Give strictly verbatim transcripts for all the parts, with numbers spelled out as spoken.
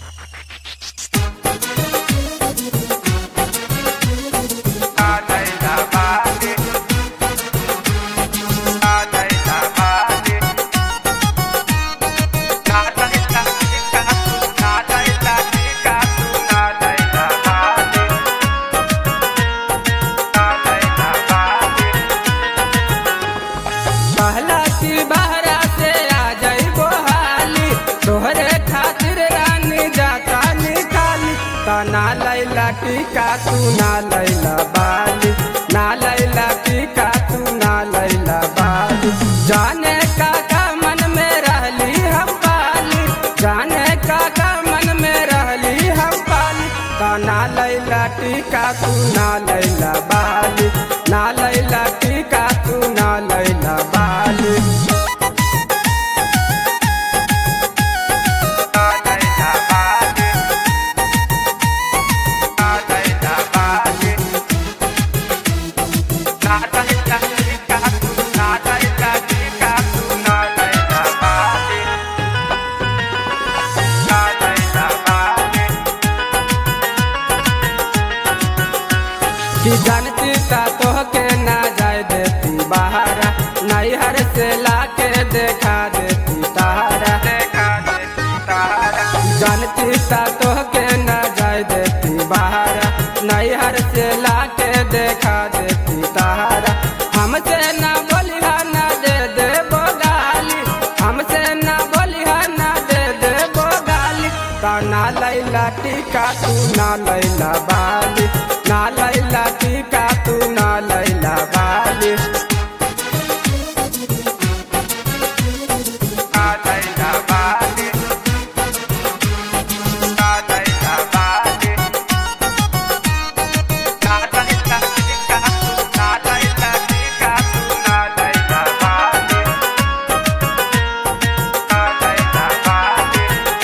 कहला की बहरा से आ जाइबो हाली, तोहरे खातिर रानी जाता निकाली। तना लैला टीका तू ना लैला बाली, ना लैला टीका तू ना लैला बाली। जाने का का मन में रहली हम बाली, जाने का का मन में रहली हम बाली। तना लैला टीका तू ना लैला बाली, ना लैला टीका तू ना लैला बाली। कि जानती ता तोहके ना जाए देती बहारा, नैहर से लाके देखा देती तारा, देखा देती तारा। जानती ता तोहके ना जाए देती बहारा, नैहर से लाके देखा देती तारा। हमसे ना बोलिहा ना दे दे बोगाली, हमसे ना बोलिहा ना दे दे बोगाली। ता लैला टीका तू ना लैला बाली, ना लैला टीका तू ना लैला बाली। ना लैला बाली, ना लैला बाली। ना लैला टीका तू ना लैला टीका तू ना लैला बाली, ना लैला बाली।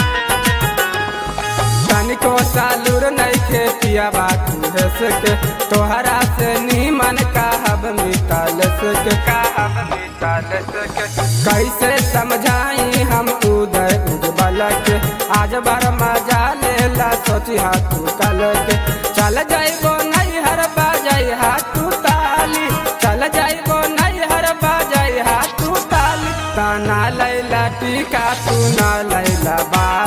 तनिको सालुर नइखे पिया बातू के, तोहरा से नीमन कहब मिताल के, कहब मिताल के। कैसे समझाई हम उदय उज्जवल के, आज बार मजा लेला सोची हाथू कल के। चल जाइबो नैहर बाजई हाथू ताली, चल जाइबो नैहर बाजई हाथू ताली। तना लैला टीका तू ना लैला बा